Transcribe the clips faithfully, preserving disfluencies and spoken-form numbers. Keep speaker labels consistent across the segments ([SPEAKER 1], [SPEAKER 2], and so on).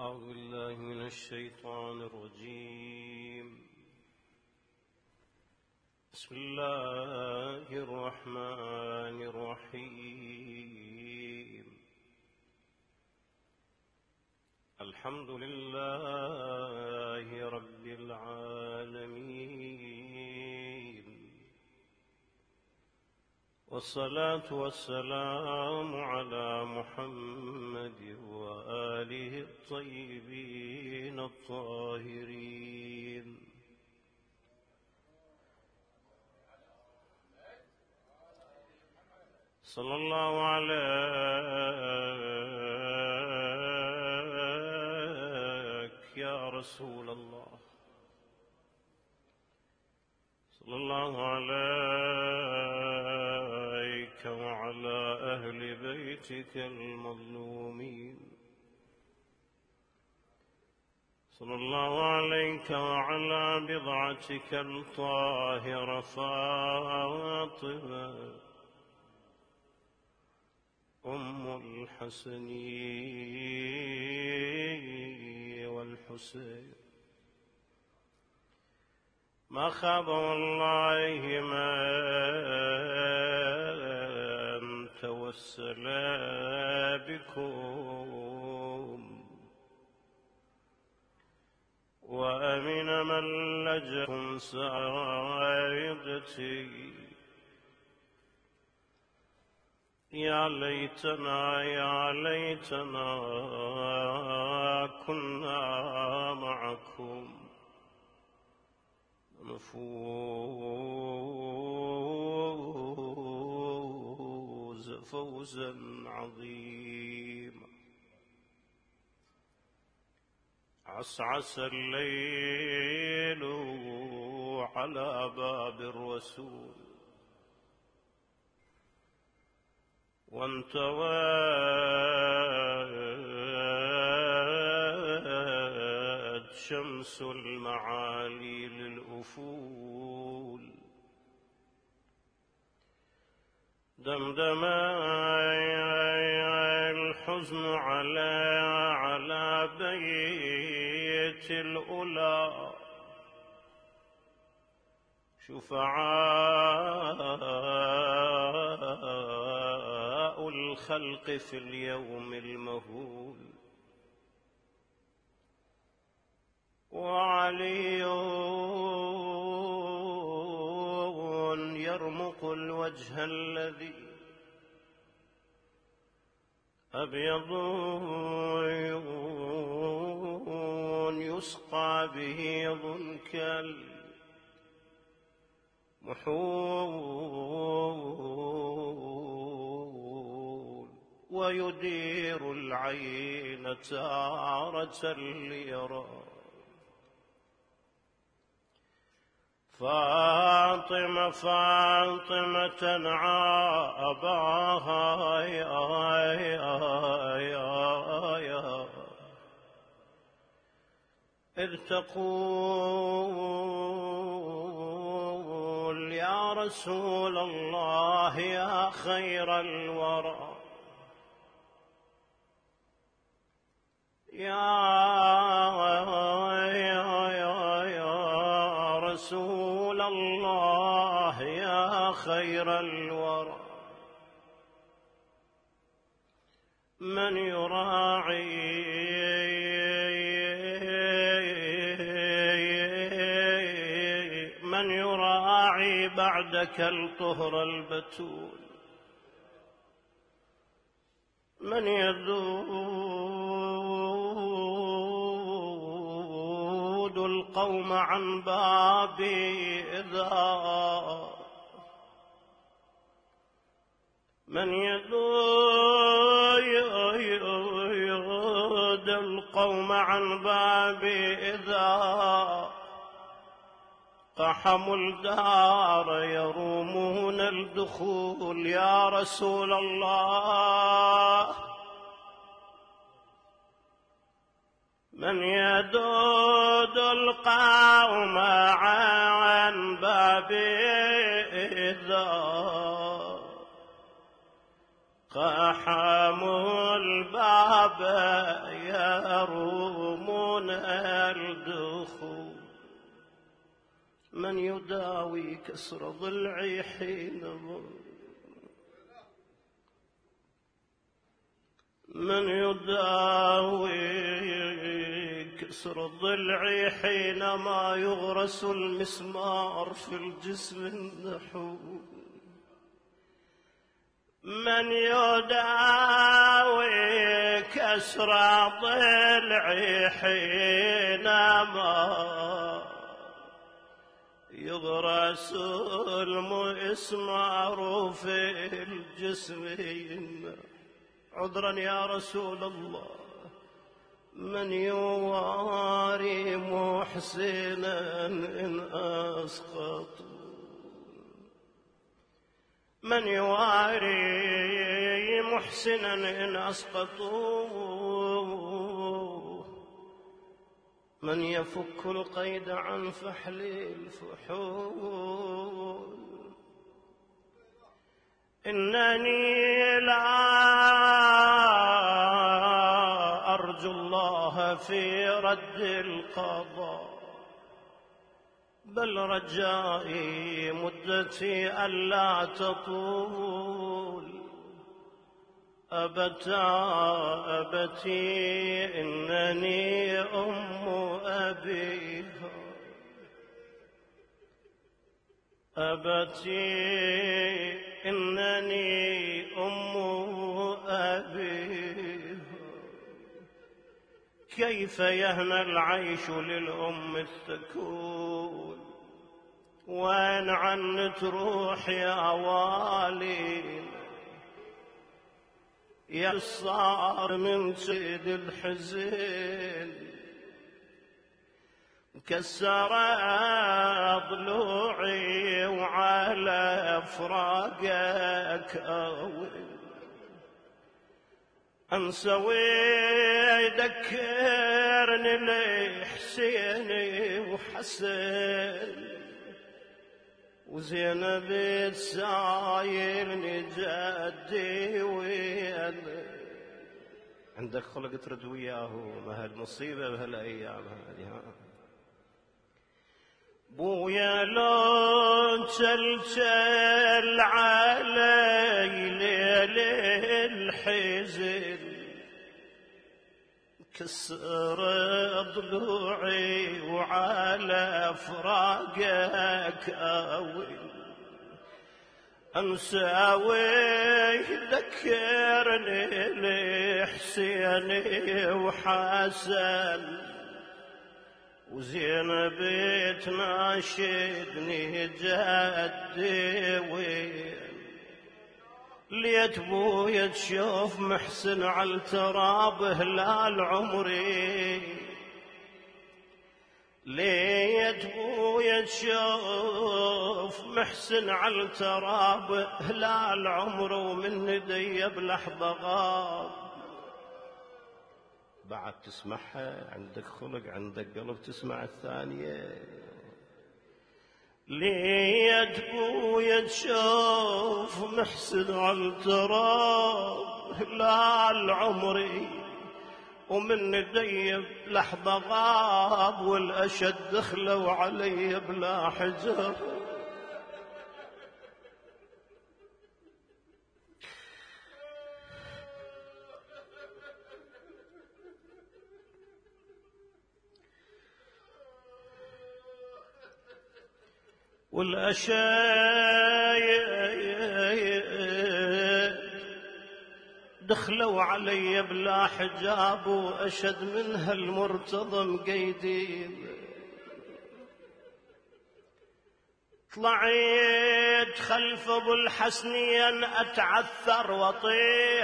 [SPEAKER 1] أعوذ بالله من الشيطان الرجيم. بسم الله الرحمن الرحيم. الحمد لله رب العالمين، والصلاة والسلام على محمد وآله الطيبين الطاهرين. صلى الله عليك يا رسول الله، صلى الله عليك وعلى أهل بيتك المظلومين، صلى الله عليك وعلى بضعتك الطاهرة فاطمة أم الحسن والحسين. ما خاب والله من توسل بكم، وأمن من لجأكم سعادتي. يا ليتنا يا ليتنا كنا معكم نفوز فوزا عظيما. عسعس الليل على باب الرسول، وانتوت شمس المعالي للأفول. دمدم الحزن على على بيت الأولى، شفعاء الخلق في اليوم المهول. وعلي يرمق الوجه الذي أبيض يسقى به ضنكا محول، ويدير العين تارة ليرى. فاطمة فاطمة تنعى أباها يا يا يا يا إذ تقول يا رسول الله يا خير الورى، يا يا يا يا رسول الله يا خير الورى، من يراعي من يراعي بعدك الطهر البتول، من يذود القوم عن بابي إذا من يذود القوم عن بابي إذا قحموا الدار يرومون الدخول. يا رسول الله، من يدود القوم عن بابي إذا قحموا الباب يرومون من يداوي كسر ضلعي حين من يداوي كسر ضلعي حينما يغرس المسمار في الجسم النحول من يداوي كسر ضلعي حينما يغرس المسمار في الجسم عذرا يا رسول الله من يواري محسنا إن أسقط من يواري محسنا إن أسقطوه من يفك القيد عن فحل الفحول إنني لا أرجو الله في رد القضاء بل رجائي مدتي ألا تطول أبتا أبتي إنني أم أبيها أبتي إنني أم أبيها كيف يهنى العيش للأم الثكول وين عنت روح يا والين يا صار من سيد الحزين كسر ضلوعي وعلى فراقك أوي أنسوي يذكرني لحسيني وحسن وزينب تسايرني جدي وين عندك خلق ترد وياه ما هالمصيبة بهالأيام هذه بويا لو تلتل علي ليل الحزن كسر ضلوعي وعلى فراقك أوي أنساوي ذكرني لحسيني وحسن وزينب تناشدني جدي وين ليت بويا تشوف محسن على التراب هلال عمري ليت بويا تشوف محسن على التراب هلال عمره ومن ندي بلحظة غاب بعد تسمعها عندك خلق عندك قلب تسمع الثانية ليت بويا تشوف محسن على التراب هلال عمري ومن ندي لحظة غاب والأشد دخلوا علي بلا حجر والأشايد دخلوا علي بلا حجاب وأشد منها المرتضى مقيدين طلعت خلف ابو الحسنين اتعثر واطيح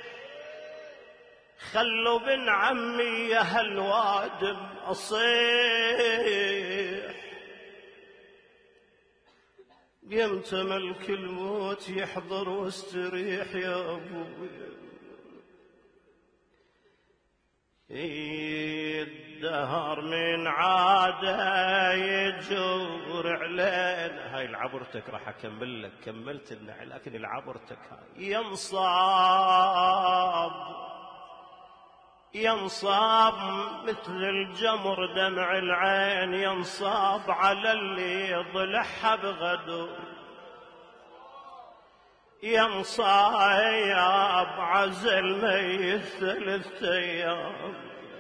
[SPEAKER 1] خلوا بن عمي يا هالوادم اصيح يمتى ملك الموت يحضر واستريح يا ابوي الدهر من عاده يجور علينا. هاي العبرتك راح اكمل لك كملت لنا لكن العبرتك هاي ينصاب ينصاب مثل الجمر دمع العين، ينصاب على اللي ضلعها بغدر، ينصاب عزل ميت ثلاث ايام،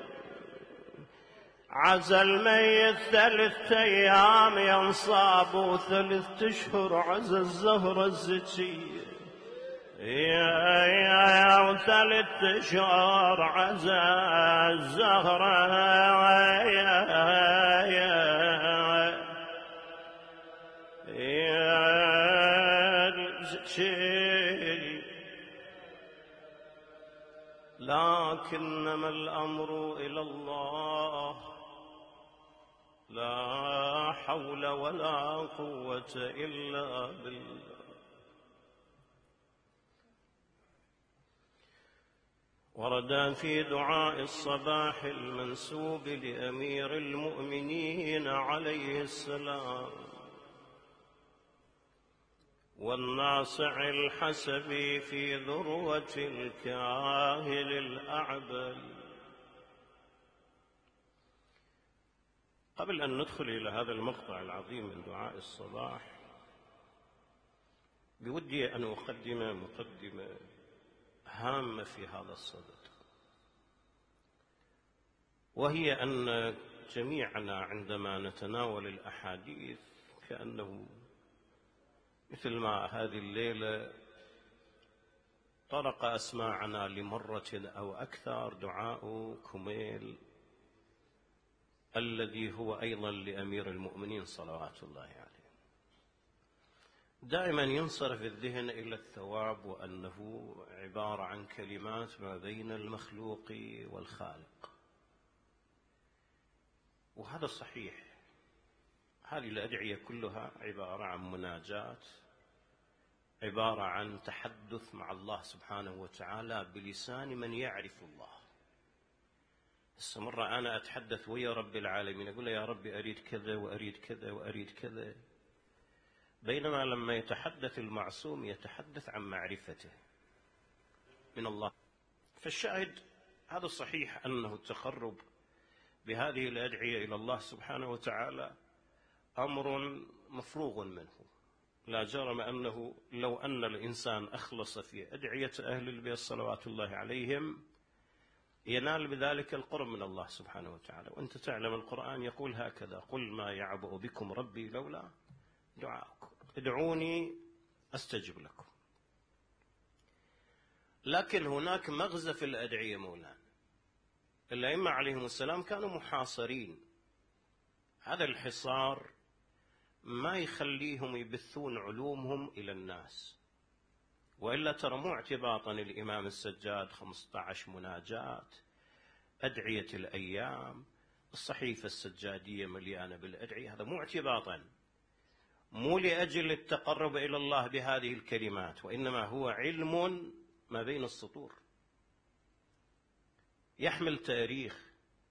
[SPEAKER 1] عزل ميت ثلاث ايام، ينصاب وثلاث اشهر عزى الزهرة الزكية، يا يا وثلاث اشهر عزى الزهرة يا يا الزكية. لكنما الأمر إلى الله، لا حول ولا قوة إلا بالله. ورد في دعاء الصباح المنسوب لأمير المؤمنين عليه السلام والناصع الحسبي في ذروة الكاهل الأعبل. قبل أن ندخل إلى هذا المقطع العظيم من دعاء الصباح، بودي أن أقدم مقدمة هامة في هذا الصدد، وهي أن جميعنا عندما نتناول الأحاديث كأنه مثل ما هذه الليلة طرق أسماعنا لمرة أو أكثر دعاء كميل الذي هو أيضا لأمير المؤمنين صلوات الله عليه. دائما ينصرف الذهن إلى الثواب وأنه عبارة عن كلمات ما بين المخلوق والخالق، وهذا صحيح. هذه الأدعية كلها عبارة عن مناجات، عبارة عن تحدث مع الله سبحانه وتعالى بلسان من يعرف الله. هسه مرة أنا أتحدث ويا رب العالمين، أقول له يا ربي أريد كذا وأريد كذا وأريد كذا، بينما لما يتحدث المعصوم يتحدث عن معرفته من الله. فالشاهد هذا صحيح أنه التقرب بهذه الأدعية إلى الله سبحانه وتعالى أمر مفروغ منه، لا جرم أنه لو أن الإنسان أخلص في أدعية أهل البيت صلوات الله عليهم ينال بذلك القرب من الله سبحانه وتعالى. وأنت تعلم القرآن يقول هكذا: قل ما يعبأ بكم ربي لولا دعاءكم، ادعوني أستجب لكم. لكن هناك مغزى في الأدعية مولانا. الأئمة عليهم السلام كانوا محاصرين، هذا الحصار ما يخليهم يبثون علومهم إلى الناس، وإلا ترى مو اعتباطا الإمام السجاد خمسة عشر مناجات، أدعية الأيام، الصحيفة السجادية مليانة بالأدعية، هذا مو اعتباطا، مو لأجل التقرب إلى الله بهذه الكلمات، وإنما هو علم ما بين السطور، يحمل تاريخ،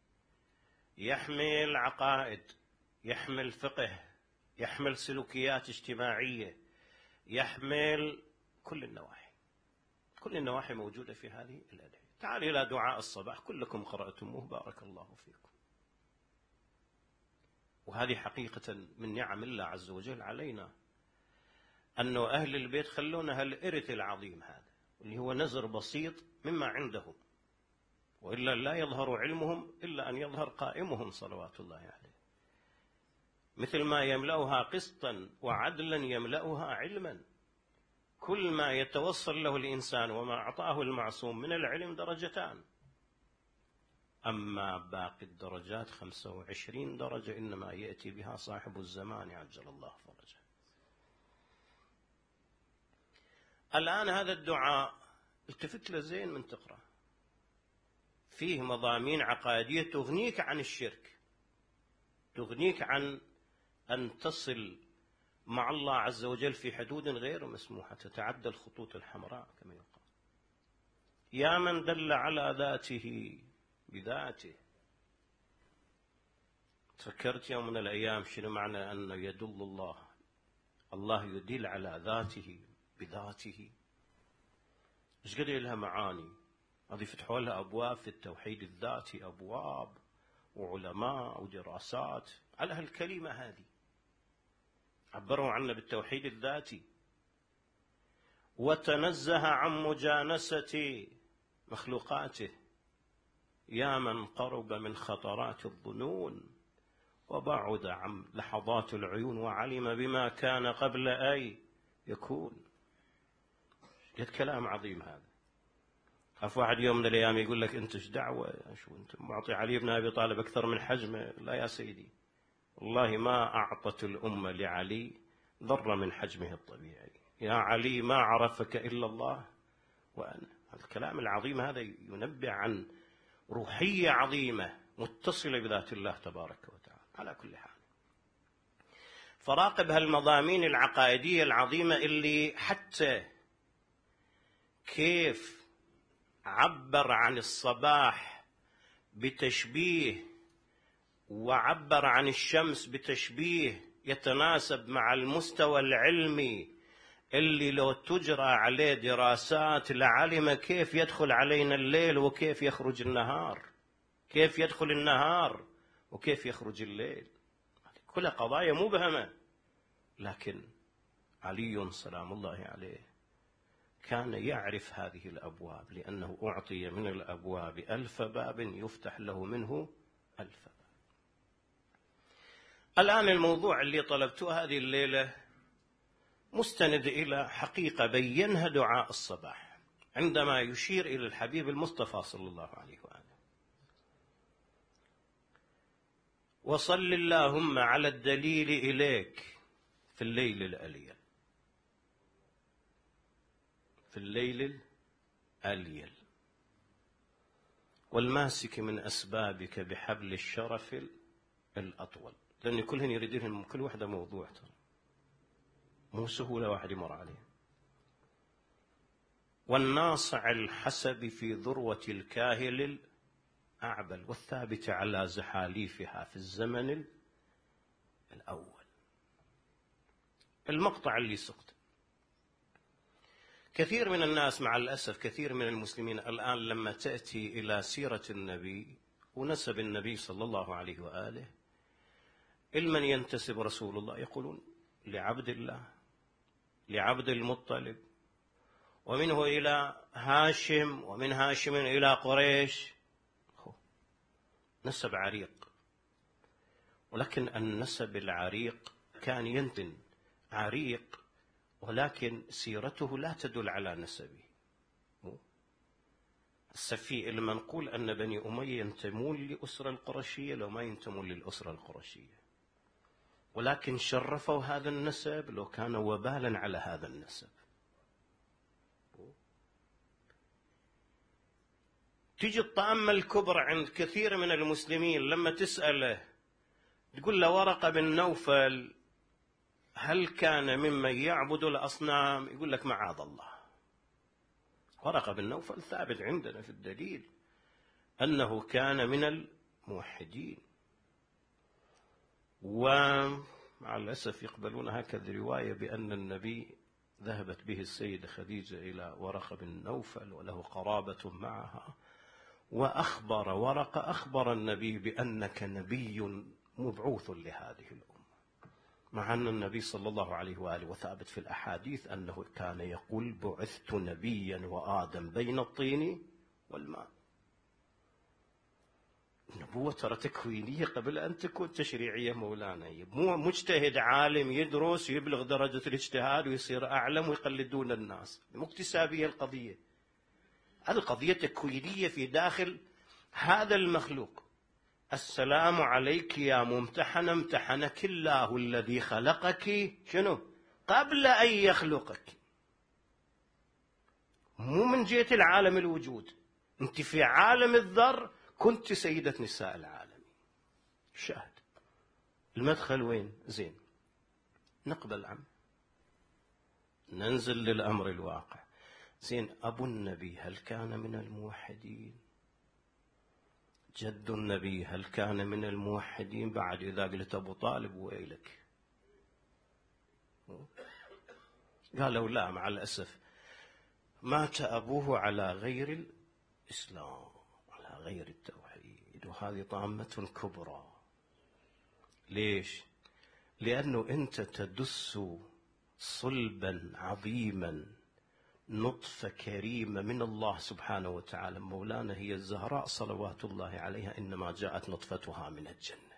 [SPEAKER 1] يحمل عقائد، يحمل فقه، يحمل سلوكيات اجتماعية، يحمل كل النواحي، كل النواحي موجودة في هذه الأدعية. تعال إلى دعاء الصباح، كلكم قرأتموه بارك الله فيكم، وهذه حقيقة من نعم الله عز وجل علينا، أنه أهل البيت خلونا هالإرث العظيم هذا اللي هو نزر بسيط مما عندهم، وإلا لا يظهر علمهم إلا أن يظهر قائمهم صلوات الله عليه. مثل ما يملأها قسطا وعدلا يملأها علما، كل ما يتوصل له الإنسان وما أعطاه المعصوم من العلم درجتان، أما باقي الدرجات خمسة وعشرين درجة إنما يأتي بها صاحب الزمان عجل الله فرجه. الآن هذا الدعاء التفت له زين من تقرأ، فيه مضامين عقائدية تغنيك عن الشرك، تغنيك عن أن تصل مع الله عز وجل في حدود غير مسموحة تتعدى الخطوط الحمراء كما يقال. يا من دل على ذاته بذاته. تفكرت يوم من الأيام شنو معنى أنه يدل الله، الله يدل على ذاته بذاته، ايش قد لها معاني. هذا البعض يفتحوا لها أبواب في التوحيد الذاتي، أبواب وعلماء ودراسات على هالكلمة هذه، عبروا عنها بالتوحيد الذاتي. وتنزه عن مجانسة مخلوقاته، يا من قرب من خطرات الظنون وبعد عن لحظات العيون وعلم بما كان قبل أن يكون. جد كلام عظيم هذا. خاف واحد يوم من الأيام يقول لك أنت ايش دعوة، شو أنت معطي علي بن أبي طالب أكثر من حجمه؟ لا يا سيدي، والله ما أعطت الأمة لعلي ذرة من حجمه الطبيعي. يا علي ما عرفك إلا الله وأنا. الكلام العظيم هذا ينبع عن روحية عظيمة متصلة بذات الله تبارك وتعالى. على كل حال، فراقب هالمضامين العقائدية العظيمة اللي حتى كيف عبر عن الصباح بتشبيه، وعبر عن الشمس بتشبيه يتناسب مع المستوى العلمي اللي لو تجرى عليه دراسات لعلم كيف يدخل علينا الليل وكيف يخرج النهار، كيف يدخل النهار وكيف يخرج الليل. كلها قضايا مبهمة، لكن علي سلام الله عليه كان يعرف هذه الأبواب، لأنه أعطي من الأبواب ألف باب يفتح له منه ألف باب. الآن الموضوع اللي طلبته هذه الليلة مستند إلى حقيقة بينها دعاء الصباح عندما يشير إلى الحبيب المصطفى صلى الله عليه وآله: وصل اللهم على الدليل إليك في الليل الأليل. في الليل الأليل والماسك من أسبابك بحبل الشرف الأطول. لأن كلهن يريدون كل واحدة موضوع، ترى مو سهولة واحد يمر عليه. والناصع الحسب في ذروة الكاهل الأعبل والثابت على زحاليفها في الزمن الأول. المقطع اللي سقط كثير من الناس، مع الأسف كثير من المسلمين الآن لما تأتي إلى سيرة النبي ونسب النبي صلى الله عليه وآله، لمن ينتسب رسول الله يقولون لعبد الله، لعبد المطلب، ومنه إلى هاشم، ومن هاشم إلى قريش. نسب عريق، ولكن النسب العريق كان ينتن عريق، ولكن سيرته لا تدل على نسبه. السفي المنقول أن بني أمية ينتمون للأسرة القرشية لو ما ينتمون للأسرة القرشية، ولكن شرفوا هذا النسب لو كان وبالا على هذا النسب. تيجي الطامة الكبرى عند كثير من المسلمين لما تسأله تقول له ورقة بن نوفل هل كان ممن يعبد الأصنام؟ يقول لك معاذ الله. ورقة بن نوفل ثابت عندنا في الدليل أنه كان من الموحدين، ومع الأسف يقبلون هكذا رواية بأن النبي ذهبت به السيدة خديجة إلى ورقة بن نوفل وله قرابة معها، وأخبر ورقة أخبر النبي بأنك نبي مبعوث لهذه الأمة، مع أن النبي صلى الله عليه وآله وثابت في الأحاديث أنه كان يقول بعثت نبيا وآدم بين الطين والماء. النبوة ترى تكوينية قبل أن تكون تشريعية مولانا، مو مجتهد عالم يدرس يبلغ درجة الاجتهاد ويصير أعلم ويقلدون الناس، مو اكتسابية القضية. هذه القضية تكوينية في داخل هذا المخلوق. السلام عليك يا ممتحنة، امتحنك الله الذي خلقك شنو قبل أن يخلقك، مو من جهة العالم الوجود، أنت في عالم الذر كنت سيدة نساء العالم. شاهد المدخل وين؟ زين، نقبل عم ننزل للأمر الواقع. زين، أبو النبي هل كان من الموحدين؟ جد النبي هل كان من الموحدين؟ بعد إذا قلت أبو طالب ويلك. قالوا لا، مع الأسف مات أبوه على غير الإسلام على غير التوحيد، وهذه طامة كبرى. ليش؟ لأنه أنت تدس صلبا عظيما، نطفة كريمة من الله سبحانه وتعالى. مولانا هي الزهراء صلوات الله عليها إنما جاءت نطفتها من الجنة،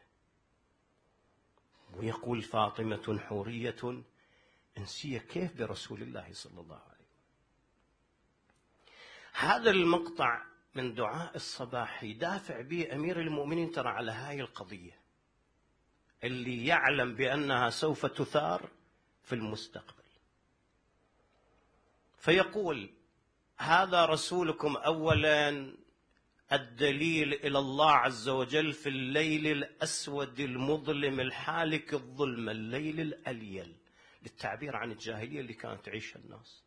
[SPEAKER 1] ويقول فاطمة حورية أنسية، كيف برسول الله صلى الله عليه وسلم. هذا المقطع من دعاء الصباح يدافع به أمير المؤمنين ترى على هاي القضية اللي يعلم بأنها سوف تثار في المستقبل. فيقول هذا رسولكم أولا الدليل إلى الله عز وجل في الليل الأسود المظلم الحالك الظلم، الليل الأليل، للتعبير عن الجاهلية اللي كانت تعيشها الناس.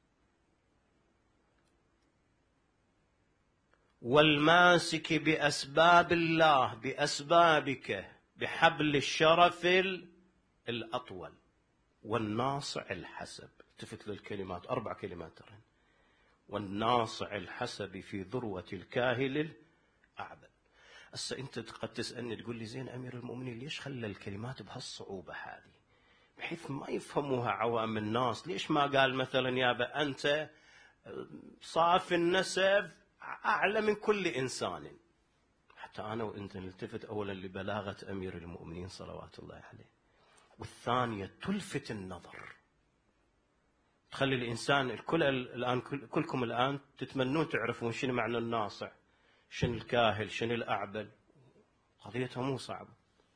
[SPEAKER 1] والماسك بأسباب الله، بأسبابك، بحبل الشرف الأطول، والناصع الحسب. التفت للكلمات، أربع كلمات ترى. والناصع الحسب في ذروة الكاهل الأعبد. هسه أنت قد تسألني تقول لي زين أمير المؤمنين ليش خلى الكلمات بهالصعوبة هذه بحيث ما يفهموها عوام الناس؟ ليش ما قال مثلا يابا أنت صاف النسب أعلى من كل إنسان؟ حتى أنا وأنت نلتفت أولا لبلاغة أمير المؤمنين صلوات الله عليه، والثانية تلفت النظر، تخلي الإنسان الكل الآن كلكم الآن تتمنون تعرفون شنو معنى الناصع، شنو الكاهل، شنو الأعبل. قضيتها مو صعبة.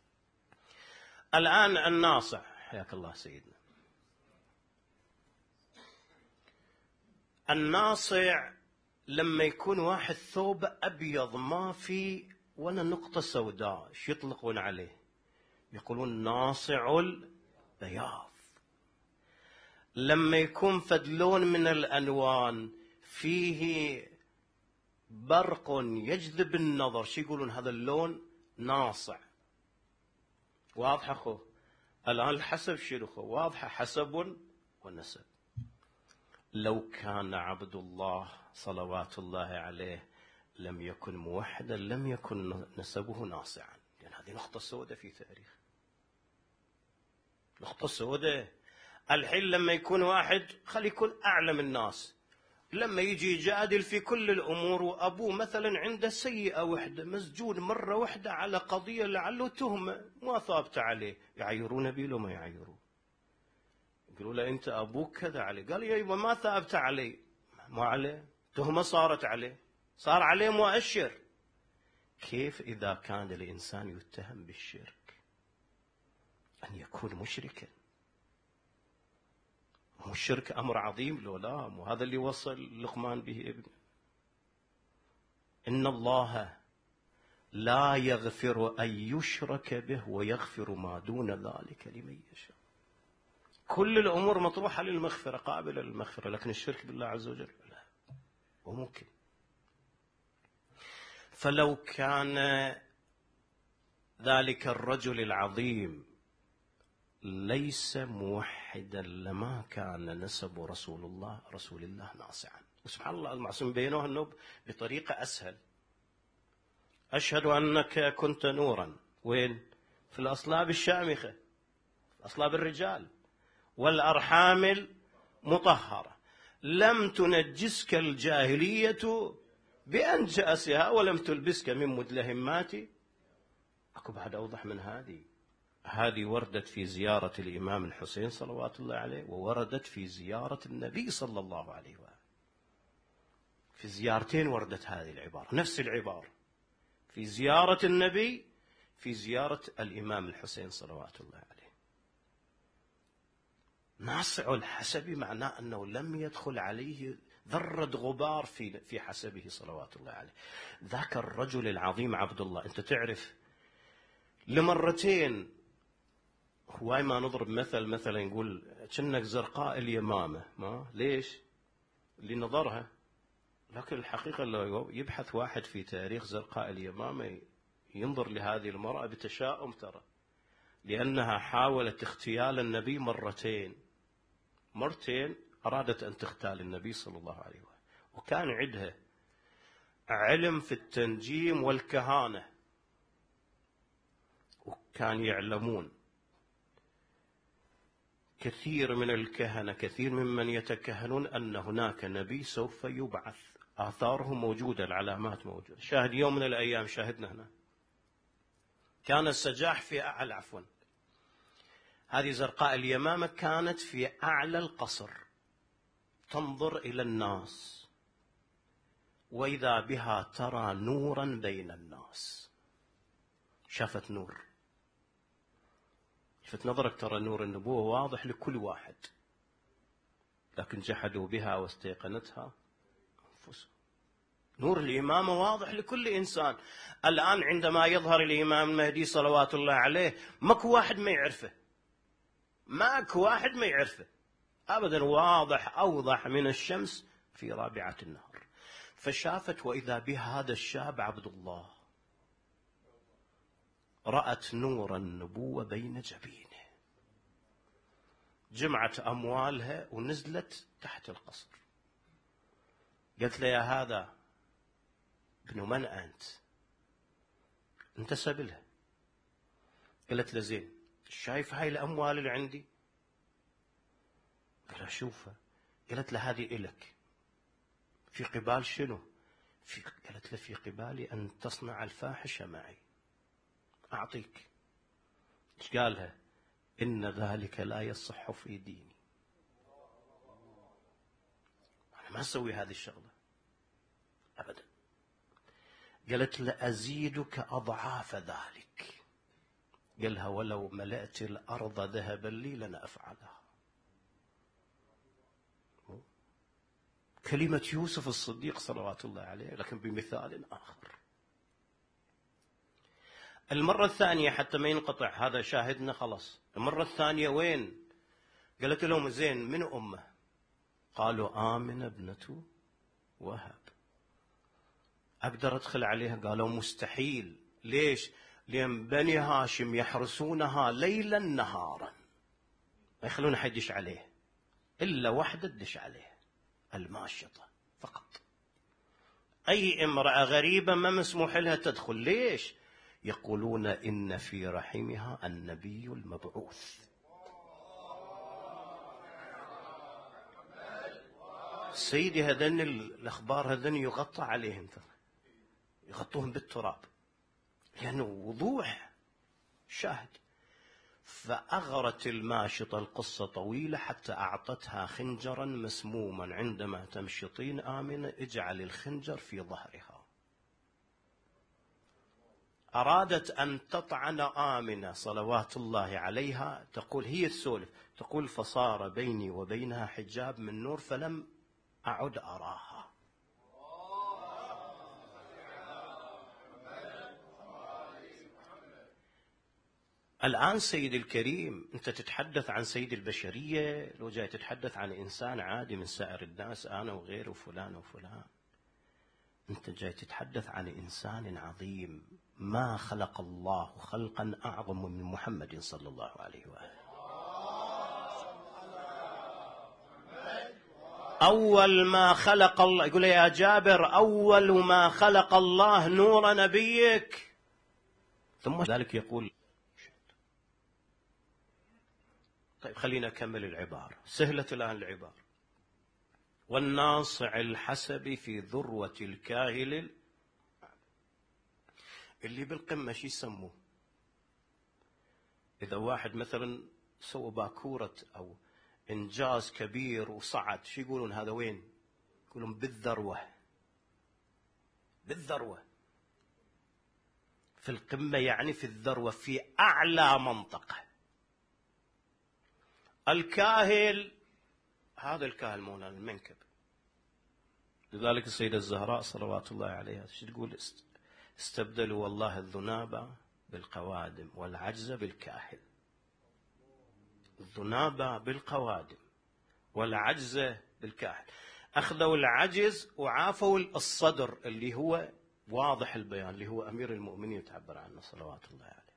[SPEAKER 1] الآن الناصع، حياك الله سيدنا، الناصع لما يكون واحد ثوب أبيض ما في ولا نقطة سوداء، ايش يطلقون عليه؟ يقولون ناصع البياض. لما يكون فدلون من الألوان فيه برق يجذب النظر، شو يقولون؟ هذا اللون ناصع. واضحة خو؟ الآن الحسب شنو خو؟ واضحة، حسب ونسب. لو كان عبد الله صلوات الله عليه لم يكن موحدا لم يكن نسبه ناصعا، لأن هذه نقطة سوداء في تاريخ، نقطة سوداء. الحين لما يكون واحد خلي يكون أعلم الناس، لما يجي يجادل في كل الأمور، وأبوه مثلا عنده سيئة وحدة، مسجون مرة وحدة على قضية لعله تهمة ما ثابت عليه، يعيرون بيه لو ما يعيرون؟ يقولوا له أنت أبوك كذا عليه، قال يا يبا ما ثابت عليه، ما عليه تهمة صارت عليه، صار عليه مؤشر. كيف إذا كان الإنسان يتهم بالشرك أن يكون مشركا؟ مو الشرك أمر عظيم لو لا؟ مو هذا اللي وصل لقمان به ابنه؟ إن الله لا يغفر أن يشرك به ويغفر ما دون ذلك لمن يشاء. كل الأمور مطروحة للمغفرة، قابلة للمغفرة، لكن الشرك بالله عز وجل لا، وممكن. فلو كان ذلك الرجل العظيم ليس موحدا لما كان نسب رسول الله رسول الله ناصعا. وسبحان الله المعصوم بينوها النوب بطريقة أسهل. أشهد أنك كنت نورا، وين؟ في الأصلاب الشامخة، أصلاب الرجال، والأرحام المطهرة، لم تنجسك الجاهلية بأنجاسها ولم تلبسك من مدلهمات. أكو بعد أوضح من هذه؟ هذه وردت في زيارة الإمام الحسين صلوات الله عليه، ووردت في زيارة النبي صلى الله عليه وآله. في زيارتين وردت هذه العبارة، نفس العبارة، في زيارة النبي، في زيارة الإمام الحسين صلوات الله عليه. ناصع الحسب معناه أنه لم يدخل عليه ذرة غبار في في حسبه صلوات الله عليه. ذاك الرجل العظيم عبد الله، أنت تعرف لمرتين، هواي ما نضرب مثل مثلا نقول كأنك زرقاء اليمامة، ما ليش؟ اللي نظرها، لكن الحقيقة لو يبحث واحد في تاريخ زرقاء اليمامة ينظر لهذه المرأة بتشاؤم ترى، لأنها حاولت اغتيال النبي مرتين، مرتين أرادت أن تغتال النبي صلى الله عليه وسلم، وكان عندها علم في التنجيم والكهانة، وكان يعلمون كثير من الكهنة، كثير ممن يتكهنون أن هناك نبي سوف يبعث، آثاره موجودة، العلامات موجودة. شاهد يوم من الأيام، شاهدنا هنا، كان السجاح في أعلى، عفوا هذه زرقاء اليمامة كانت في أعلى القصر تنظر إلى الناس، وإذا بها ترى نورا بين الناس. شافت نور، لفت نظرك، ترى نور النبوة واضح لكل واحد، لكن جحدوا بها واستيقنتها أنفسهم. نور الإمامة واضح لكل إنسان. الآن عندما يظهر الإمام المهدي صلوات الله عليه، ماكو واحد ما يعرفه، ماكو واحد ما يعرفه أبدا، واضح أوضح من الشمس في رابعة النهار. فشافت وإذا بهذا الشاب عبد الله، رأت نور النبوة بين جبينه، جمعت أموالها ونزلت تحت القصر. قلت له يا هذا ابن من أنت؟ انتسب لها. قالت له زين، شايف هاي الأموال اللي عندي؟ قال أشوفها. قالت له هذه إلك، في قبال شنو؟ في قالت له في قبالي أن تصنع الفاحشة معي، أعطيك. إيش قالها؟ إن ذلك لا يصح في ديني، أنا ما أسوي هذه الشغلة أبدا. قالت له أزيدك أضعاف ذلك. قالها ولو ملأت الأرض ذهبا لي لن أفعلها. كلمة يوسف الصديق صلوات الله عليه، لكن بمثال آخر. المرة الثانية حتى ما ينقطع هذا شاهدنا خلاص. المرة الثانية وين؟ قالت لهم زين من أمه؟ قالوا آمنة ابنة وهب. أقدر أدخل عليها؟ قالوا مستحيل. ليش؟ لأن بني هاشم يحرسونها ليلا نهارا، ما يخلون أحد يدش عليه إلا وحدة تدش عليه، الماشطة فقط. أي امرأة غريبة ما مسموح لها تدخل. ليش؟ يقولون إن في رحمها النبي المبعوث. سيدي هذن الأخبار هذن يغطى عليهم، يغطوهم بالتراب لأنه وضوح شاهد. فأغرت الماشطة، القصة طويلة، حتى أعطتها خنجرا مسموما، عندما تمشطين آمنة اجعل الخنجر في ظهرها. أرادت أن تطعن آمنة صلوات الله عليها، تقول هي السولف، تقول فصار بيني وبينها حجاب من نور فلم أعد أراها. الآن سيد الكريم، أنت تتحدث عن سيد البشرية، لو جاي تتحدث عن إنسان عادي من سائر الناس، أنا وغيره وفلان وفلان، أنت جاي تتحدث عن إنسان عظيم. ما خلق الله خلقا أعظم من محمد صلى الله عليه وآله. أول ما خلق الله، يقول يا جابر أول ما خلق الله نور نبيك، ثم ذلك يقول. طيب خلينا أكمل العبارة، سهلت الآن العبارة. والناصع الحسب في ذروة الكاهل، اللي بالقمة شو يسموه؟ إذا واحد مثلا سوى باكورة أو إنجاز كبير وصعد، شو يقولون هذا وين؟ يقولون بالذروة، بالذروة، في القمة، يعني في الذروة، في أعلى منطقة. الكاهل هذا الكاهل مولانا المنكب. لذلك السيدة الزهراء صلوات الله عليها شو تقول؟ استبدلوا والله الذنابة بالقوادم والعجز بالكاهل. الذنابة بالقوادم والعجز بالكاهل. أخذوا العجز وعافوا الصدر اللي هو واضح البيان، اللي هو أمير المؤمنين تعبر عنه صلوات الله عليه.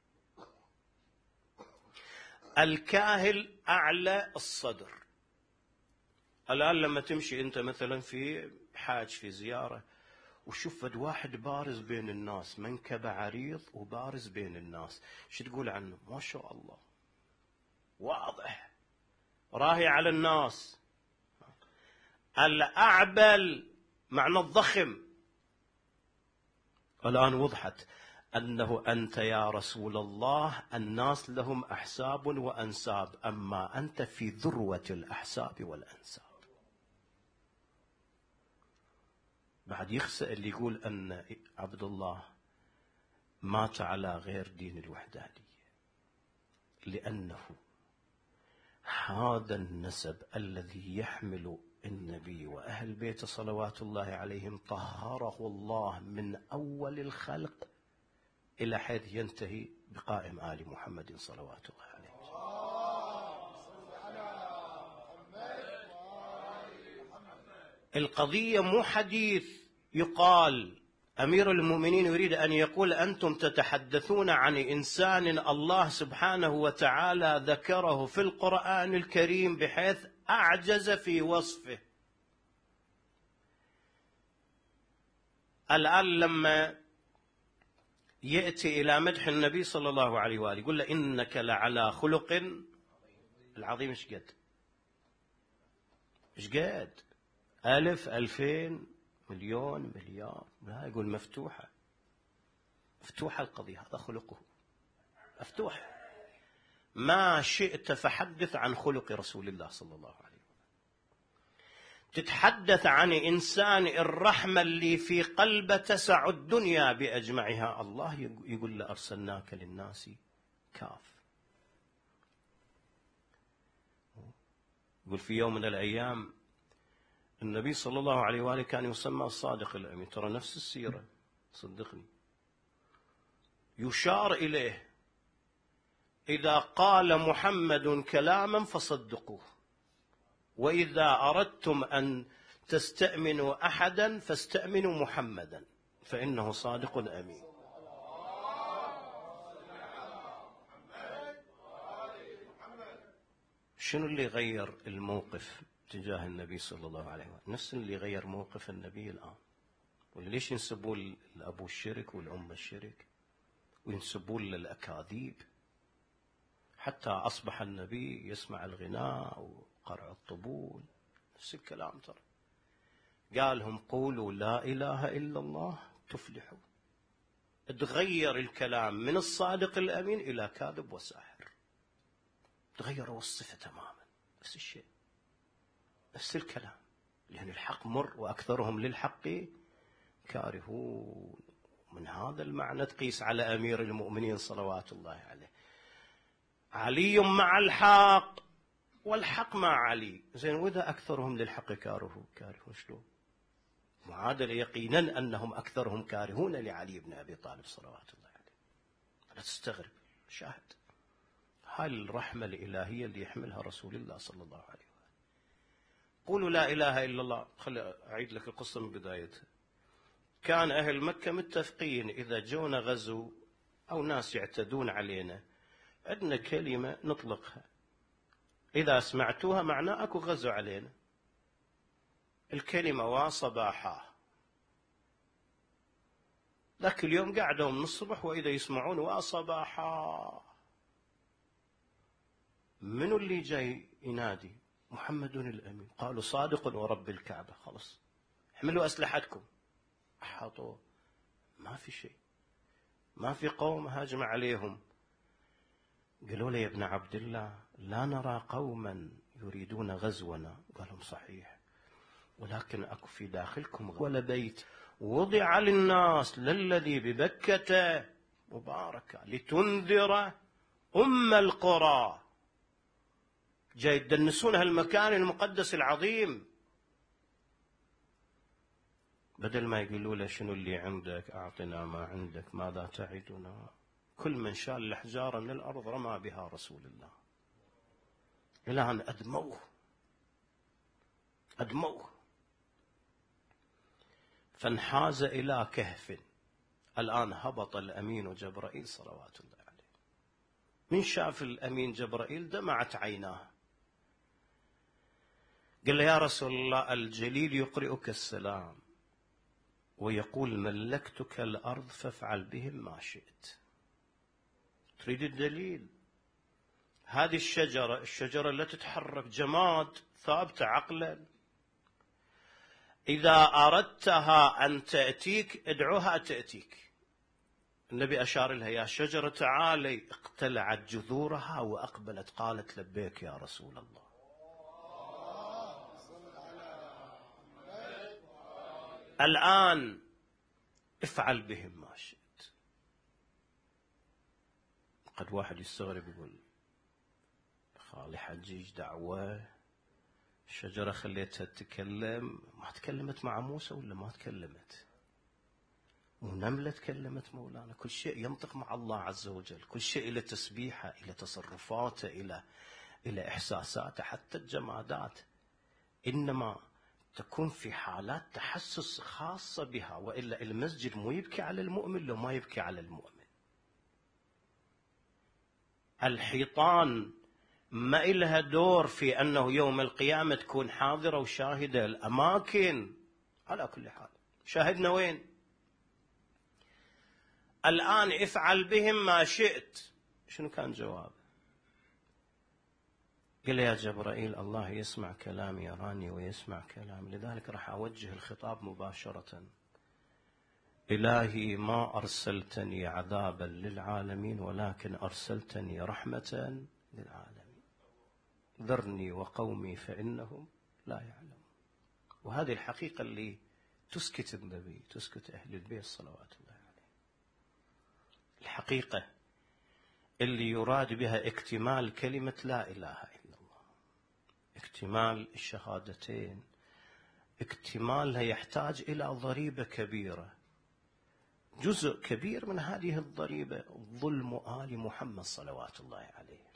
[SPEAKER 1] الكاهل أعلى الصدر. الآن لما تمشي أنت مثلا في حاج في زيارة وشوف فد واحد بارز بين الناس، منكبه عريض وبارز بين الناس، شو تقول عنه؟ ما شاء الله، واضح، راهي على الناس. الأعبل معنى الضخم. الآن وضحت أنه أنت يا رسول الله الناس لهم أحساب وأنساب، أما أنت في ذروة الأحساب والأنساب. بعد يخسأ اللي يقول أن عبد الله مات على غير دين الوحدانية، لأنه هذا النسب الذي يحمل النبي وأهل بيته صلوات الله عليهم طهره الله من أول الخلق إلى حيث ينتهي بقائم آل محمد صلوات الله عليه. القضية مو حديث يقال أمير المؤمنين يريد أن يقول أنتم تتحدثون عن إنسان الله سبحانه وتعالى ذكره في القرآن الكريم بحيث أعجز في وصفه. الآن لما يأتي إلى مدح النبي صلى الله عليه وآله يقول له إنك لعلى خلق العظيم. إيش قد إيش قد ألف ألفين مليون مليار؟ لا، يقول مفتوحة مفتوحة القضية، هذا خلقه مفتوح. ما شئت فحدث عن خلق رسول الله صلى الله عليه وسلم. تتحدث عن إنسان الرحمة اللي في قلبه تسع الدنيا بأجمعها، الله يقول له أرسلناك للناس كاف. يقول في يوم من الأيام النبي صلى الله عليه وآله كان يسمى الصادق الأمين، ترى نفس السيرة صدقني. يشار إليه إذا قال محمد كلاما فصدقوه، وإذا أردتم أن تستأمنوا أحدا فاستأمنوا محمدا فإنه صادق أمين. شنو اللي غير الموقف تجاه النبي صلى الله عليه وسلم؟ نفس اللي غير موقف النبي الآن. وليش ينسبون لأبو الشرك والأم الشرك وينسبون للأكاذيب؟ حتى أصبح النبي يسمع الغناء وقرع الطبول، نفس الكلام. ترى قالهم قولوا لا إله إلا الله تفلحوا. تغير الكلام من الصادق الأمين إلى كاذب وساحر، تغيروا الصفة تماما. نفس الشيء نفس الكلام، لأن الحق مر وأكثرهم للحق كارهون. من هذا المعنى تقيس على أمير المؤمنين صلوات الله عليه. علي مع الحق والحق مع علي، زين وإذا أكثرهم للحق كاره كارهون شلون؟ معادلة يقينا أنهم أكثرهم كارهون لعلي بن أبي طالب صلوات الله عليه. لا تستغرب، شاهد هاي الرحمة الإلهية اللي يحملها رسول الله صلى الله عليه وسلم. قولوا لا إله إلا الله. خلي أعيد لك القصة من بدايتها. كان أهل مكة متفقين إذا جونا غزو أو ناس يعتدون علينا عندنا كلمة نطلقها، إذا سمعتوها معناه أكو غزو علينا. الكلمة وصباحا. ذاك اليوم قعدوا من الصبح وإذا يسمعون وصباحا، منو اللي جاي ينادي؟ محمد الأمين. قالوا صادق ورب الكعبة. خلص احملوا أسلحتكم. أحاطوا، ما في شيء، ما في قوم هاجم عليهم. قالوا له يا ابن عبد الله لا نرى قوما يريدون غزونا. قالهم صحيح، ولكن أكو في داخلكم ولا بيت وضع للناس للذي ببكة مباركة لتنذر أم القرى. جاي يدنسون هالمكان المقدس العظيم، بدل ما يقولوا له شنو اللي عندك، أعطنا ما عندك، ماذا تعدنا. كل من شال الأحجار من الأرض رمى بها رسول الله. إلى أن أدموه أدموه فانحاز إلى كهف. الآن هبط الأمين جبرائيل صلوات الله عليه. من شاف الأمين جبرائيل دمعت عيناه. قال له يا رسول الله الجليل يقرئك السلام ويقول ملكتك الأرض فافعل بهم ما شئت. تريد الدليل؟ هذه الشجرة الشجرة لا تتحرك، جماد ثابتة عقلا، إذا أردتها أن تأتيك ادعوها تأتيك. النبي أشار لها يا شجرة تعالي، اقتلعت جذورها وأقبلت قالت لبيك يا رسول الله. الآن افعل بهم ما شئت. قد واحد يستغرب يقول خالي حجيج دعوة، الشجرة خليتها تتكلم، ما تكلمت مع موسى ولا ما تكلمت؟ ونملة تكلمت مولانا. كل شيء ينطق مع الله عز وجل، كل شيء إلى تسبيحه، إلى تصرفاته، إلى إلى إحساساته، حتى الجمادات إنما تكون في حالات تحسس خاصة بها، وإلا المسجد مو يبكي على المؤمن لو ما يبكي على المؤمن. الحيطان ما إلها دور في أنه يوم القيامة تكون حاضرة وشاهدة. الأماكن على كل حال شاهدنا وين؟ الآن افعل بهم ما شئت. شنو كان جواب؟ قال يا جبرائيل الله يسمع كلامي يراني ويسمع كلامي، لذلك راح أوجه الخطاب مباشرة. إلهي ما أرسلتني عذابا للعالمين ولكن أرسلتني رحمة للعالمين، ذرني وقومي فإنهم لا يعلمون. وهذه الحقيقة اللي تسكت النبي، تسكت أهل البيت صلوات الله عليه. الحقيقة اللي يراد بها اكتمال كلمة لا إله إلا الله، اكتمال الشهادتين، اكتمالها يحتاج إلى ضريبة كبيرة. جزء كبير من هذه الضريبة ظلم آل محمد صلوات الله عليه.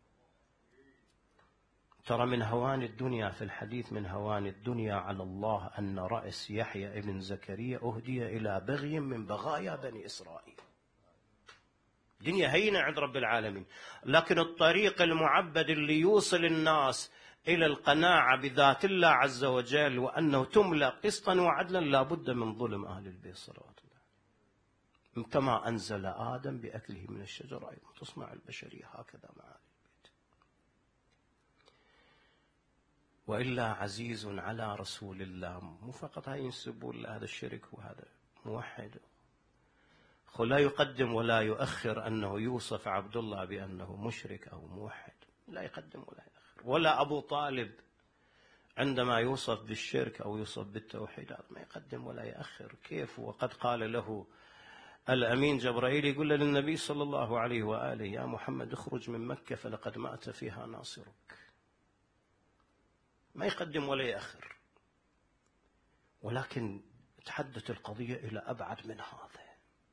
[SPEAKER 1] ترى من هوان الدنيا، في الحديث من هوان الدنيا على الله أن رأس يحيى ابن زكريا أهدي إلى بغي من بغايا بني إسرائيل. دنيا هينة عند رب العالمين، لكن الطريق المعبد اللي يوصل الناس إلى القناعة بذات الله عز وجل وأنه تملأ قسطا وعدلا لابد من ظلم أهل البيت صلوات الله. كما أنزل آدم بأكله من الشجرة أيضا تصنع البشرية هكذا مع أهل البيت. وإلا عزيز على رسول الله، مو فقط هاي ينسبون هذا الشرك وهذا موحد، لا يقدم ولا يؤخر أنه يوصف عبد الله بأنه مشرك أو موحد، لا يقدم ولا يؤخر. ولا أبو طالب عندما يوصف بالشرك أو يوصف بالتوحيد ما يقدم ولا يؤخر. كيف وقد قال له الأمين جبرائيل يقول للنبي صلى الله عليه وآله يا محمد اخرج من مكة فلقد مات فيها ناصرك. ما يقدم ولا يؤخر، ولكن تحدث القضية إلى أبعد من هذا.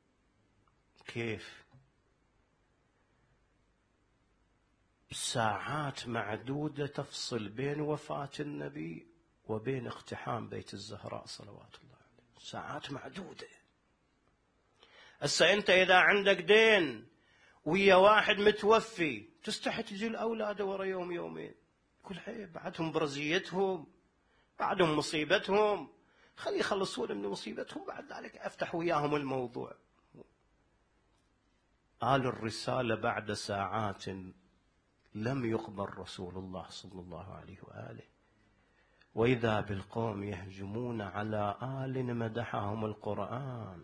[SPEAKER 1] كيف؟ ساعات معدودة تفصل بين وفاة النبي وبين اقتحام بيت الزهراء صلوات الله عليه، ساعات معدودة. هسه أنت إذا عندك دين ويا واحد متوفي تستحي تجي الأولاد ورا يوم يومين، كل حي بعدهم برزيتهم، بعدهم مصيبتهم، خلي يخلصون من مصيبتهم بعد ذلك أفتح وياهم الموضوع. آل الرسالة بعد ساعات لم يقبل رسول الله صلى الله عليه وآله، وإذا بالقوم يهجمون على آل مدحهم القرآن.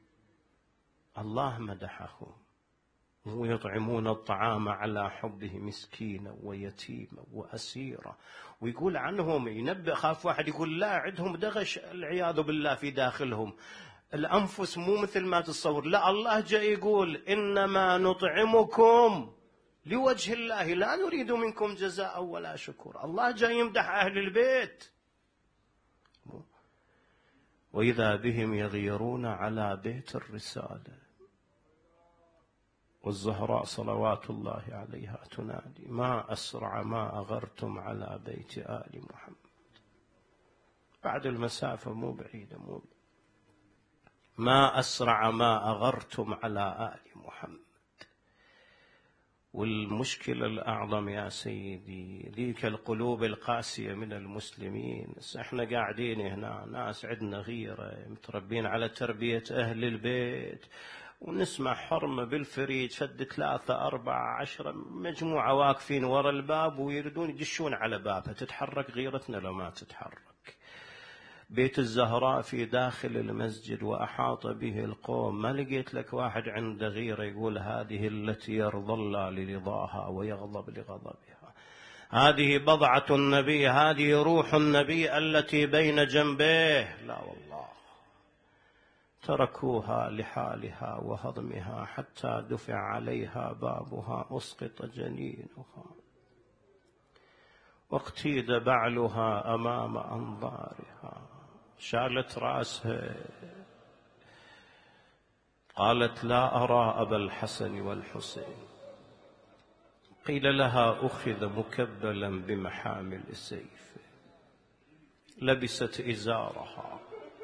[SPEAKER 1] الله مدحهم، ويطعمون الطعام على حبه مسكينا ويتيما وأسيرا، ويقول عنهم ينبئ. خاف واحد يقول لا عندهم دغش العياذ بالله في داخلهم، الأنفس مو مثل ما تتصور. لا، الله جاء يقول إنما نطعمكم لوجه الله لا نريد منكم جزاء ولا شكور. الله جاء يمدح أهل البيت، وإذا بهم يغيرون على بيت الرسالة. والزهراء صلوات الله عليها تنادي ما أسرع ما أغرتم على بيت آل محمد. بعد المسافة مو بعيدة، مو بعيدة. ما أسرع ما أغرتم على آل محمد. والمشكلة الأعظم يا سيدي ذيك القلوب القاسية من المسلمين. احنا قاعدين هنا ناس عندنا غيرة متربين على تربية أهل البيت، ونسمع حرمة بالفريج فد ثلاثة أربعة عشرة مجموعة واقفين ورا الباب ويردون يدشون على بابها، تتحرك غيرتنا لو ما تتحرك. بيت الزهراء في داخل المسجد وأحاط به القوم، ما لقيت لك واحد عنده غيرة يقول هذه التي يرضى الله لرضاها ويغضب لغضبها، هذه بضعة النبي، هذه روح النبي التي بين جنبيه. لا والله، تركوها لحالها وهضمها حتى دفع عليها بابها، أسقط جنينها واقتيد بعلها أمام أنظارها. شالت رأسها قالت لا أرى أبا الحسن والحسين. قيل لها أخذ مكبلا بمحامل السيف، لبست إزارها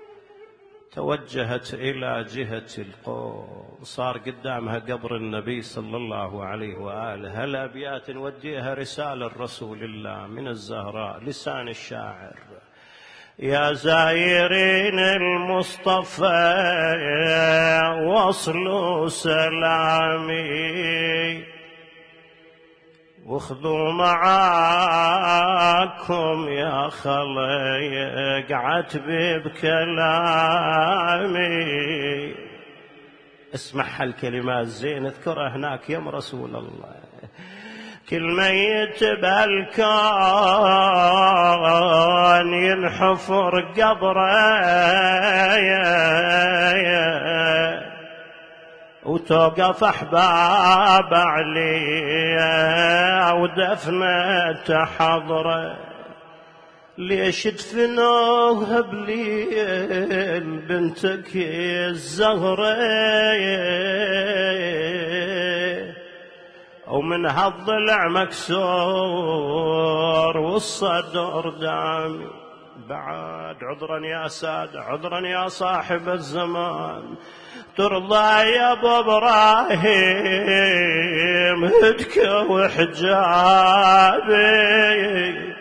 [SPEAKER 1] توجهت إلى جهة القوم، صار قدامها قبر النبي صلى الله عليه وآله. هالأبيات نوديها رسالة رسول الله من الزهراء لسان الشاعر: يا زائرين المصطفى وصلوا سلامي، واخذوا معاكم يا خليق عتبي بكلامي. اسمع هالكلمات زين اذكرها هناك يم رسول الله. كل ميت بالكون ينحفر قبره وتوقف أحباب عليه ودفنة حضره. ليش تدفنوها بليل بنتك الزهرة، ومن هالضلع مكسور والصدر دامي. بعد عذرا يا سادة، عذرا يا صاحب الزمان، ترضى يا ابو ابراهيم هدك وحجابي،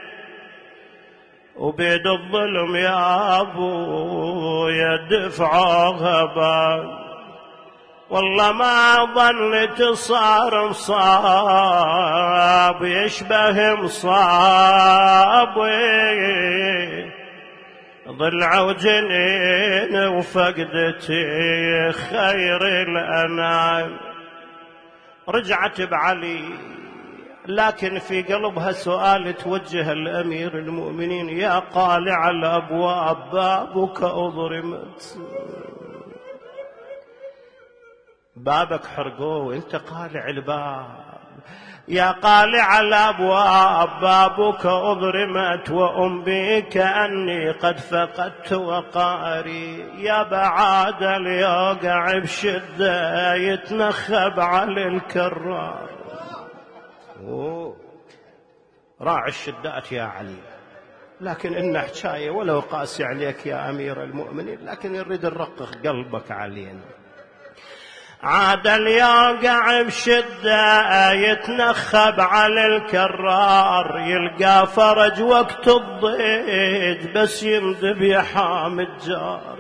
[SPEAKER 1] وبيد الظلم يا ابو يدفع غبان. والله ما ظنت صار مصاب يشبه مصاب، ضلع وجنين وفقدتي خير الأنام. رجعت بعلي لكن في قلبها سؤال توجه الأمير المؤمنين: يا قالع الأبواب بابك أضرمت، بابك حرقوه وانت قالع الباب. يا قالع الأبواب بابك أضرمت، وأمي كأني قد فقدت وقاري. يا بعاد اليوقع بشدة يتنخب على الكرار. أوه. راعي الشدات يا علي، لكن إن حكاية ولو قاسي عليك يا أمير المؤمنين، لكن نريد نرقق قلبك علينا. عاد اليوقع بشدة يتنخب على الكرار، يلقى فرج وقت الضيج بس يندب يا حامد جار.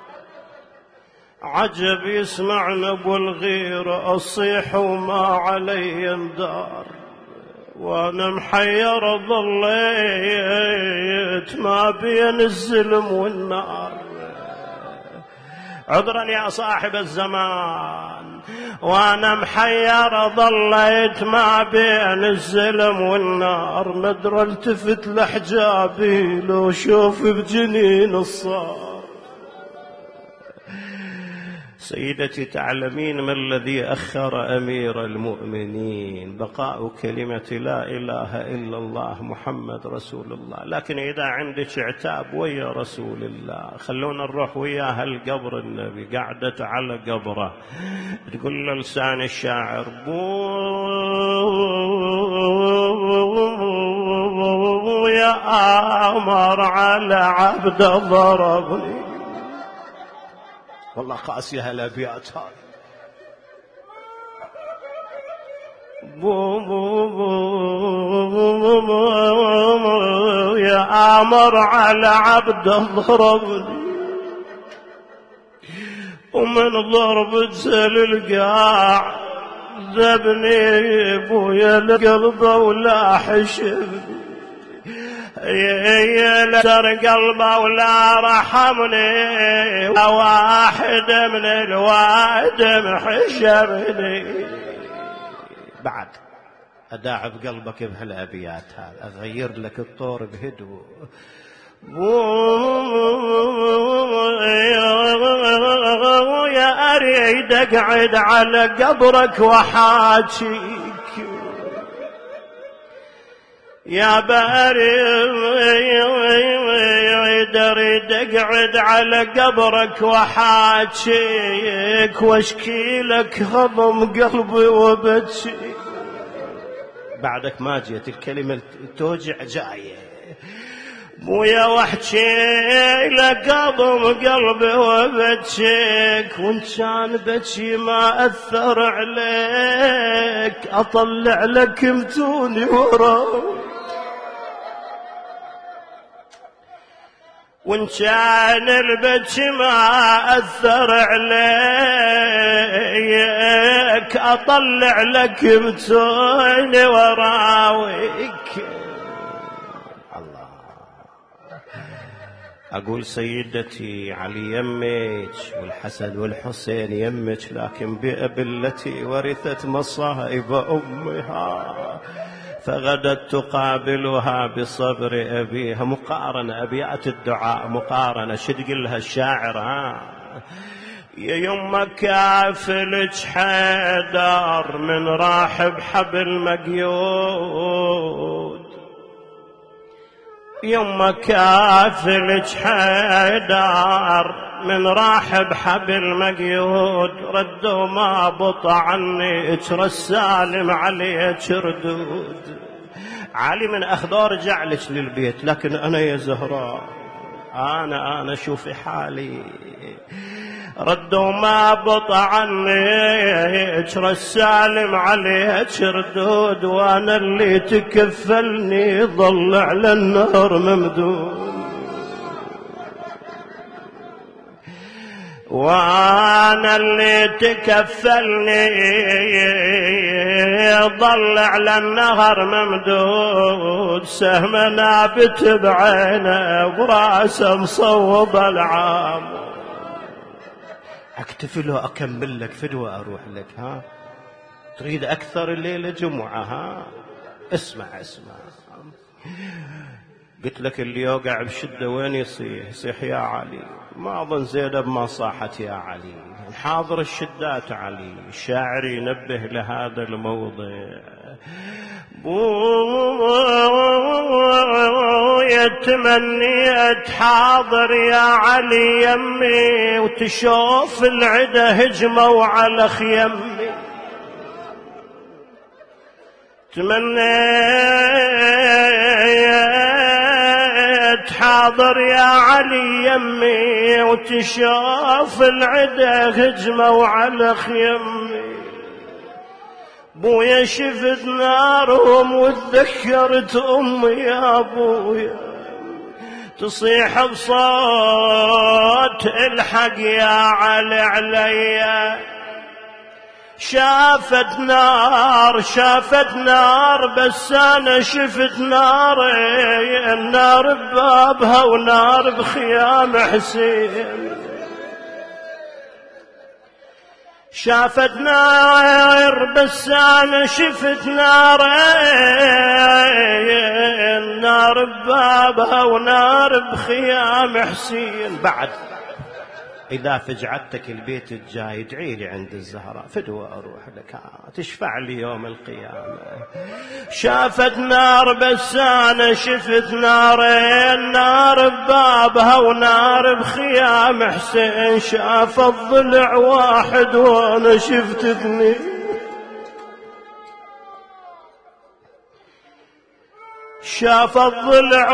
[SPEAKER 1] عجب يسمعنا ابو الغير اصيح وما علي يندار، وانا محير ضليت ما بين الظلم والنار. عذرا يا صاحب الزمان، وانا محير ضليت ما بين الظلم والنار. مدري التفت لحجابي لو شوف بجنين الصار. سيدتي تعلمين ما الذي أخر أمير المؤمنين؟ بقاء كلمة لا إله إلا الله محمد رسول الله. لكن إذا عندك عتاب ويا رسول الله خلونا نروح وياها القبر النبي. قعدت على قبره تقول له لسان الشاعر: بو يا آمر على عبد ضربني. والله قاسيها الأبيات هاي. بو بو بو يا آمر على عبد ضربني، ومن ضرب تسل القاع ذبني بويا لقلبه ولا حشبني، يا سر قلبه ولا رحمني، واحد من الوادم حشبني. بعد أداعب قلبك بهالأبيات هذا، أغير لك الطور بهدوء. يا أريد أقعد على قبرك وحاجيك، يا بريد أريد أقعد على قبرك وحاجيك، واشكي لك هضم قلبي وبكي. بعدك ما جيت الكلمة توجع جاية بويا، واحكي لك هضم قلبي وبكيك، وان كان بكي ما أثر عليك أطلع لك متوني ورا، وان كان البكي ما أثر عليك أطلع لك متوني وراويك. الله. أقول سيدتي علي يمك والحسن والحسين يمك، لكن بأبلتي ورثت مصائب أمها، فغدت تقابلها بصبر أبيها. مقارنة أبيات الدعاء، مقارنة شتقلها الشاعر. ها يا يمه كافلك حيدر من راح بحبل مقيود، يمه كافلك حيدر من راح بحبل مقيود، ردوا ما بطع عني اجر السالم عليك ردود. علي من أخذ رجع لك للبيت، لكن أنا يا زهراء أنا أنا شوفي حالي، ردوا ما بطع عني اجر السالم عليك ردود، وأنا اللي تكفلني ظل على النار ممدود، وانا اللي تكفلني ضل على النهر ممدود، سهم نابت بعينه براسه مصوب العام. اكتفي له اكمل لك فدوه اروح لك. ها تريد اكثر الليله جمعه؟ ها اسمع اسمع، قلت لك اللي يوقع بشده وين يصيح؟ يصيح يا علي. ما أظن زينب ما صاحت يا علي، حاضر الشدات علي. الشاعر ينبه لهذا الموضع. يتمني حاضر يا علي يمي، وتشوف العدا هجموا على خيمي. تمنيت حاضر يا علي يمي، وتشوف العدا هجموا على خيمي. بويا شفت نارهم وتذكرت امي يا ابويا، تصيح بصوت الحق يا علي عليا. شافت نار شافت نار بس انا شفت نار، النار ببابها ونار بخيام حسين. شافت نار بس انا شفت نار، النار ببابها ونار بخيام حسين. بعد إذا فجعتك البيت الجاي ادعي لي عند الزهراء فدوى أروح لك تشفع لي يوم القيامة. شافت نار بس أنا شفت نارين، نار ببابها ونار بخيام حسين. شافت ضلع واحد وأنا شفت اثنين، شافت ضلع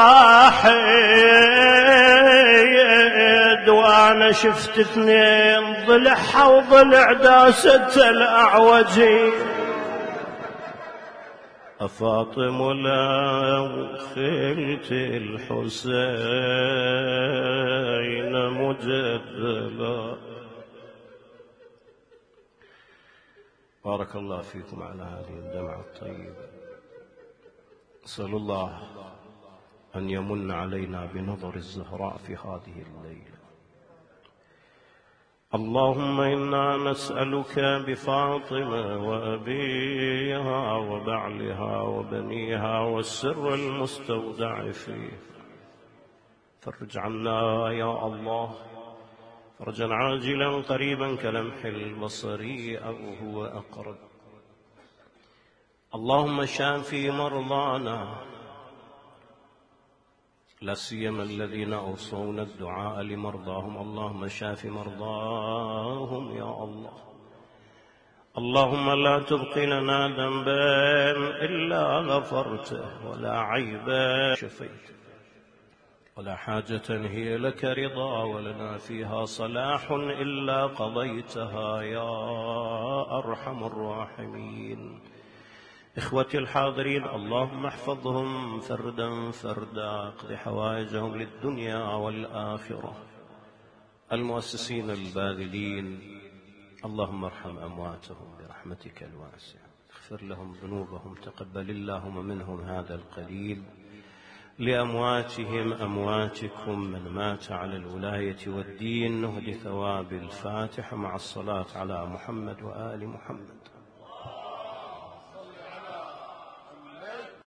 [SPEAKER 1] واحد وانا شفت اثنين، ضلعها وضلع داسة الاعوجين. أفاطم لو خلت الحسين مجدلا. بارك الله فيكم على هذه الدمعة الطيبة. أسأل الله أن يمن علينا بنظر الزهراء في هذه الليلة. اللهم إنا نسألك بفاطمة وأبيها وبعلها وبنيها والسر المستودع فيه، فرج عنا يا الله فرجا عاجلا قريبا كلمح البصر أو هو أقرب. اللهم شافي مرضانا، لا سيما الذين أوصونا الدعاء لمرضاهم. اللهم شاف مرضاهم يا الله. اللهم لا تبق لنا ذنبا إلا غفرته، ولا عيبا شفيته، ولا حاجة هي لك رضا ولنا فيها صلاح إلا قضيتها يا أرحم الراحمين. إخوتي الحاضرين، اللهم احفظهم فردا فردا، اقض حوائجهم للدنيا والآخرة. المؤسسين الباذلين، اللهم ارحم أمواتهم برحمتك الواسعة، اغفر لهم ذنوبهم، تقبل اللهم منهم هذا القليل. لأمواتهم أمواتكم من مات على الولاية والدين، ولثواب الفاتحة مع الصلاة على محمد وآل محمد.